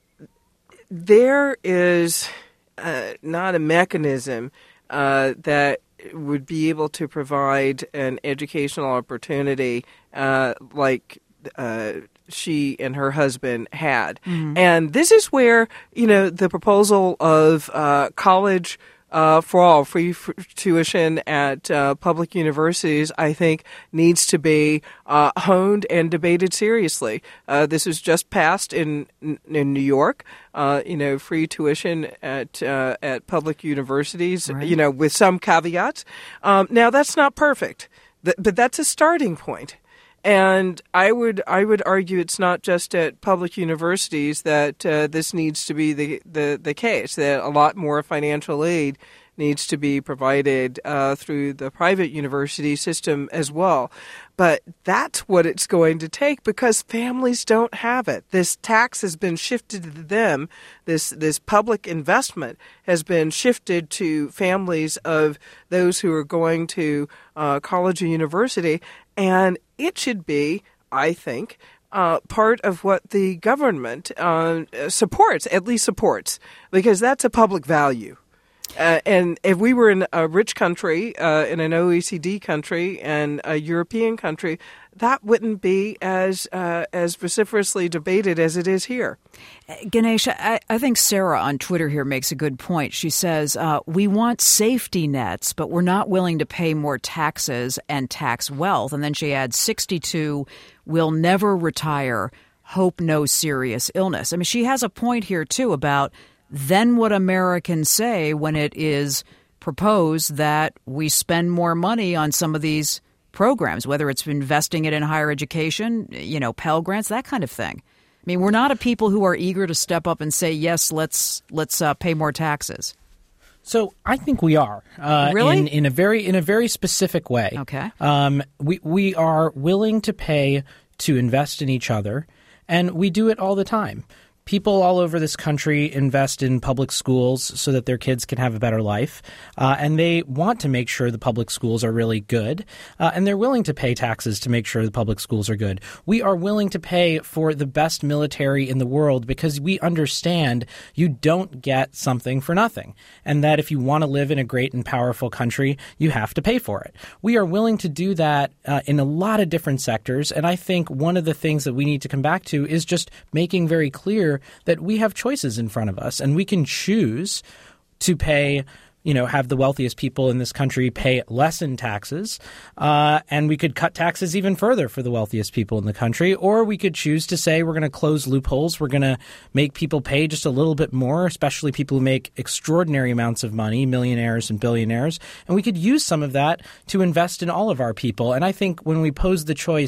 there is uh, not a mechanism uh, that would be able to provide an educational opportunity uh, like uh, she and her husband had. Mm-hmm. And this is where, you know, the proposal of uh, college Uh, for all, free f- tuition at uh, public universities, I think, needs to be uh, honed and debated seriously. Uh, this was just passed in in New York. Uh, you know, free tuition at uh, at public universities. Right. You know, with some caveats. Um, now, that's not perfect, th- but that's a starting point. And I would I would argue it's not just at public universities that uh, this needs to be the, the, the case, that a lot more financial aid needs to be provided uh, through the private university system as well. But that's what it's going to take because families don't have it. This tax has been shifted to them. This this public investment has been shifted to families of those who are going to uh, college or university. And it should be, I think, uh, part of what the government uh, supports, at least supports, because that's a public value. Uh, and if we were in a rich country, uh, in an O E C D country and a European country, that wouldn't be as uh, as vociferously debated as it is here. Ganesh, I, I think Sarah on Twitter here makes a good point. She says, uh, we want safety nets, but we're not willing to pay more taxes and tax wealth. And then she adds sixty-two, will never retire, hope no serious illness. I mean, she has a point here, too, about then what Americans say when it is proposed that we spend more money on some of these programs, whether it's investing it in higher education, you know, Pell Grants, that kind of thing. I mean, we're not a people who are eager to step up and say, yes, let's let's uh, pay more taxes. So I think we are. Uh, really? In, in a very in a very specific way. Okay. Um, we, we are willing to pay to invest in each other, and we do it all the time. People all over this country invest in public schools so that their kids can have a better life, uh, and they want to make sure the public schools are really good, uh, and they're willing to pay taxes to make sure the public schools are good. We are willing to pay for the best military in the world because we understand you don't get something for nothing, and that if you want to live in a great and powerful country, you have to pay for it. We are willing to do that uh, in a lot of different sectors, and I think one of the things that we need to come back to is just making very clear that we have choices in front of us and we can choose to pay, you know, have the wealthiest people in this country pay less in taxes, uh, and we could cut taxes even further for the wealthiest people in the country, or we could choose to say we're going to close loopholes, we're going to make people pay just a little bit more, especially people who make extraordinary amounts of money, millionaires and billionaires, and we could use some of that to invest in all of our people. And I think when we pose the choice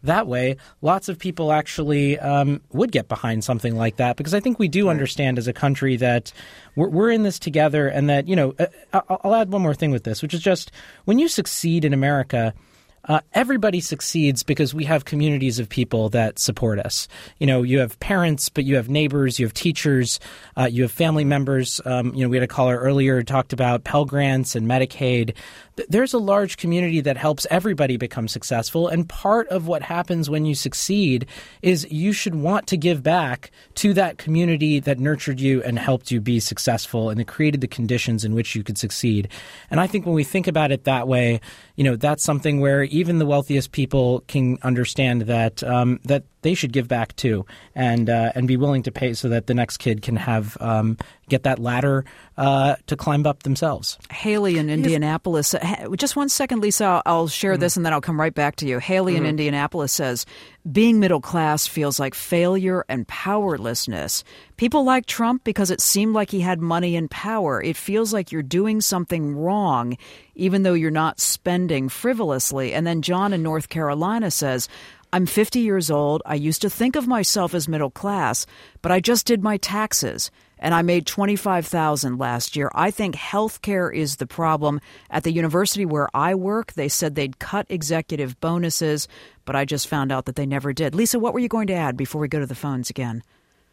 that way, lots of people actually um, would get behind something like that, because I think we do understand as a country that we're, we're in this together, and that, you know, I'll add one more thing with this, which is just when you succeed in America, Uh, everybody succeeds because we have communities of people that support us. You know, you have parents, but you have neighbors, you have teachers, uh, you have family members. Um, you know, we had a caller earlier who talked about Pell Grants and Medicaid. There's a large community that helps everybody become successful. And part of what happens when you succeed is you should want to give back to that community that nurtured you and helped you be successful and that created the conditions in which you could succeed. And I think when we think about it that way, you know, that's something where even the wealthiest people can understand that um, that they should give back too, and uh, and be willing to pay so that the next kid can have um, get that ladder uh, to climb up themselves. Haley in Indianapolis. Just one second, Lisa. I'll share mm-hmm. this and then I'll come right back to you. Haley mm-hmm. in Indianapolis says, being middle class feels like failure and powerlessness. People like Trump because it seemed like he had money and power. It feels like you're doing something wrong, even though you're not spending frivolously. And then John in North Carolina says, I'm fifty years old. I used to think of myself as middle class, but I just did my taxes, and I made twenty-five thousand dollars last year. I think health care is the problem. At the university where I work, they said they'd cut executive bonuses, but I just found out that they never did. Lisa, what were you going to add before we go to the phones again?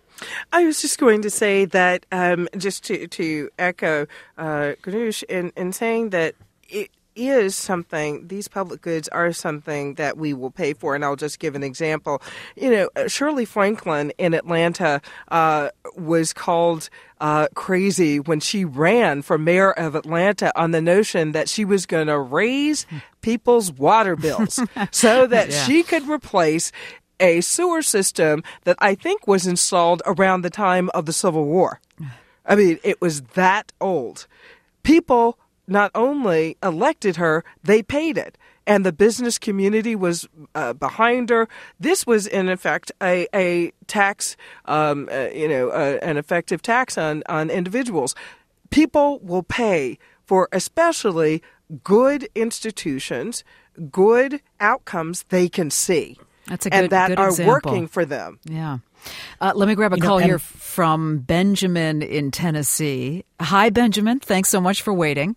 I was just going to say that, um, just to, to echo uh, Ganush in, in saying that it is something, these public goods are something that we will pay for. And I'll just give an example. You know, Shirley Franklin in Atlanta uh, was called uh, crazy when she ran for mayor of Atlanta on the notion that she was going to raise people's water bills so that Yeah. she could replace a sewer system that I think was installed around the time of the Civil War. I mean, it was that old. People not only elected her, they paid it. And the business community was uh, behind her. This was, in effect, a, a tax, um, uh, you know, uh, an effective tax on, on individuals. People will pay for especially good institutions, good outcomes they can see. That's a good, and that good are example. working for them. Yeah. Uh, let me grab a You know, call and- here from Benjamin in Tennessee. Hi, Benjamin. Thanks so much for waiting.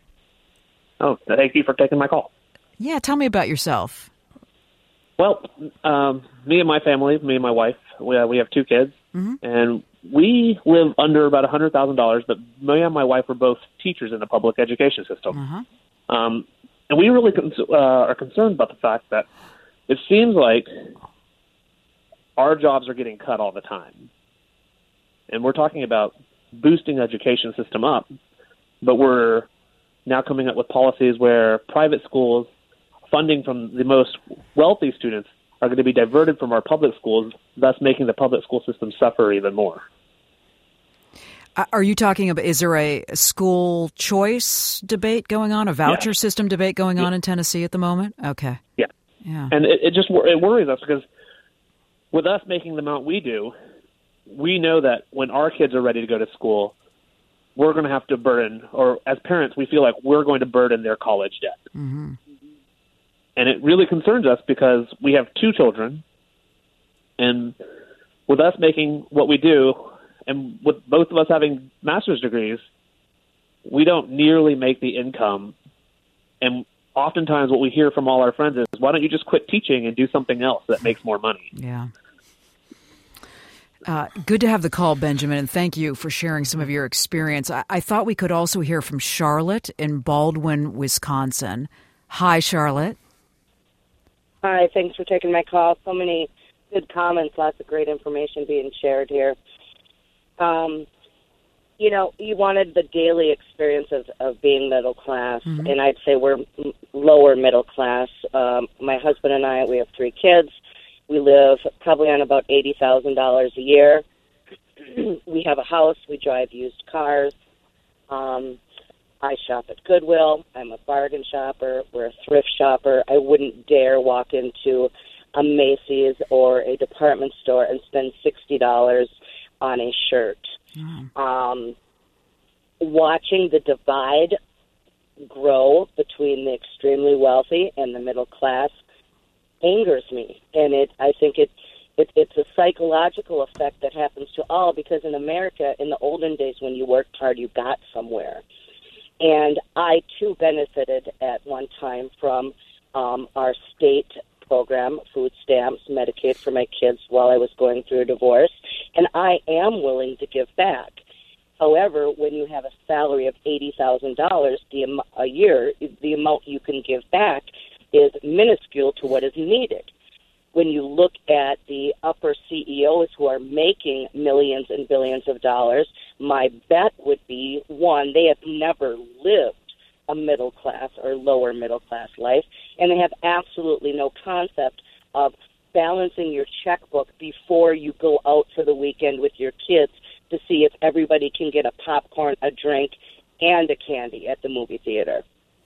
Oh, thank you for taking my call. Yeah, tell me about yourself. Well, um, me and my family, me and my wife, we, uh, we have two kids, Mm-hmm. and we live under about one hundred thousand dollars, but me and my wife are both teachers in the public education system. Uh-huh. Um, and we really con- uh, are concerned about the fact that it seems like our jobs are getting cut all the time. And we're talking about boosting the education system up, but we're now coming up with policies where private schools, funding from the most wealthy students, are going to be diverted from our public schools, thus making the public school system suffer even more. Uh, Are you talking about, is there a school choice debate going on, a voucher Yeah. system debate going Yeah. on in Tennessee at the moment? Okay. Yeah. Yeah. And it, it just wor- it worries us because with us making the amount we do, we know that when our kids are ready to go to school, we're going to have to burden, or as parents, we feel like we're going to burden their college debt. Mm-hmm. And it really concerns us because we have two children, and with us making what we do, and with both of us having master's degrees, we don't nearly make the income. And oftentimes what we hear from all our friends is, why don't you just quit teaching and do something else that makes more money? Yeah. Uh, good to have the call, Benjamin, and thank you for sharing some of your experience. I, I thought we could also hear from Charlotte in Baldwin, Wisconsin. Hi, Charlotte. Hi, thanks for taking my call. So many good comments, lots of great information being shared here. Um, you know, you wanted the daily experience of, of being middle class, Mhm. and I'd say we're m- lower middle class. Um, my husband and I, we have three kids. We live probably on about eighty thousand dollars a year. We have a house. We drive used cars. Um, I shop at Goodwill. I'm a bargain shopper. We're a thrift shopper. I wouldn't dare walk into a Macy's or a department store and spend sixty dollars on a shirt. Um, watching the divide grow between the extremely wealthy and the middle class angers me, and it I think it, it it's a psychological effect that happens to all, because in America, in the olden days, when you worked hard, you got somewhere. And I, too, benefited at one time from um, our state program, food stamps, Medicaid for my kids while I was going through a divorce, and I am willing to give back. However, when you have a salary of eighty thousand dollars a year, the amount you can give back is minuscule to what is needed. When you look at the upper C E Os who are making millions and billions of dollars, my bet would be, one, they have never lived a middle class or lower middle class life, and they have absolutely no concept of balancing your checkbook before you go out for the weekend with your kids to see if everybody can get a popcorn, a drink, and a candy at the movie theater.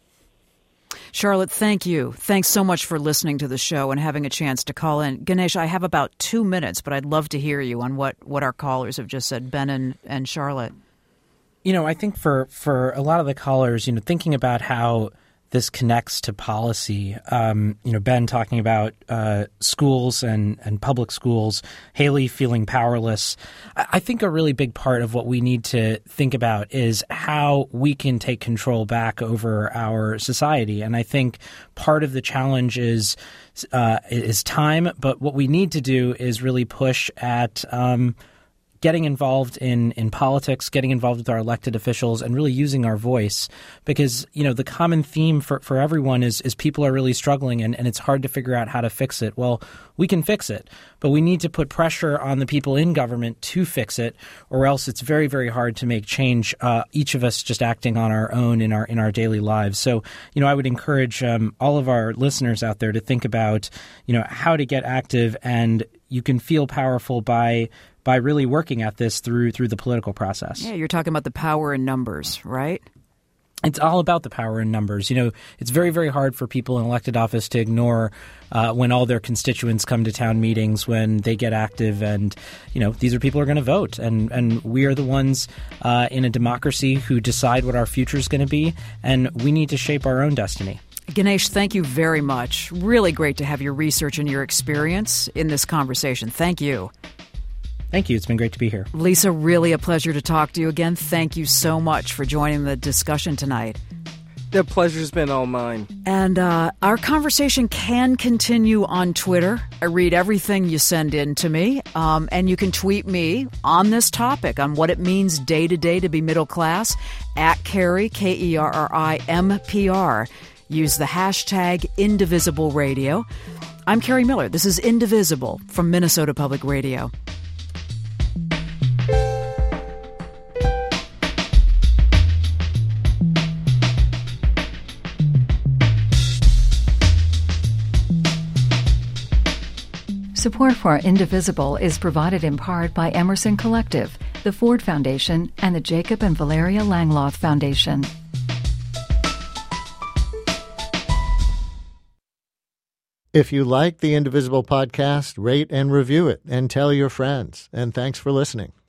Charlotte, thank you. Thanks so much for listening to the show and having a chance to call in. Ganesh, I have about two minutes, but I'd love to hear you on what, what our callers have just said, Ben and, and Charlotte. You know, I think for, for a lot of the callers, you know, thinking about how this connects to policy, um, you know, Ben talking about uh, schools and, and public schools, Haley feeling powerless. I, I think a really big part of what we need to think about is how we can take control back over our society. And I think part of the challenge is uh, is time, but what we need to do is really push at um, getting involved in, in politics, getting involved with our elected officials, and really using our voice. Because, you know, the common theme for, for everyone is, is people are really struggling, and, and it's hard to figure out how to fix it. Well, we can fix it, but we need to put pressure on the people in government to fix it, or else it's very, very hard to make change, uh, each of us just acting on our own in our in our daily lives. So, you know, I would encourage um, all of our listeners out there to think about, you know, how to get active, and you can feel powerful by by really working at this through through the political process. Yeah, you're talking about the power in numbers, right? It's all about the power in numbers. You know, it's very, very hard for people in elected office to ignore uh, when all their constituents come to town meetings, when they get active. And, you know, these are people who are going to vote. And, and we are the ones uh, in a democracy who decide what our future is going to be. And we need to shape our own destiny. Ganesh, thank you very much. Really great to have your research and your experience in this conversation. Thank you. Thank you. It's been great to be here. Lisa, really a pleasure to talk to you again. Thank you so much for joining the discussion tonight. The pleasure's been all mine. And uh, our conversation can continue on Twitter. I read everything you send in to me. Um, and you can tweet me on this topic, on what it means day to day to be middle class, at Kerry, K E R R I M P R. Use the hashtag Indivisible Radio. I'm Kerry Miller. This is Indivisible from Minnesota Public Radio. Support for Indivisible is provided in part by Emerson Collective, the Ford Foundation, and the Jacob and Valeria Langloth Foundation. If you like the Indivisible podcast, rate and review it and tell your friends. And thanks for listening.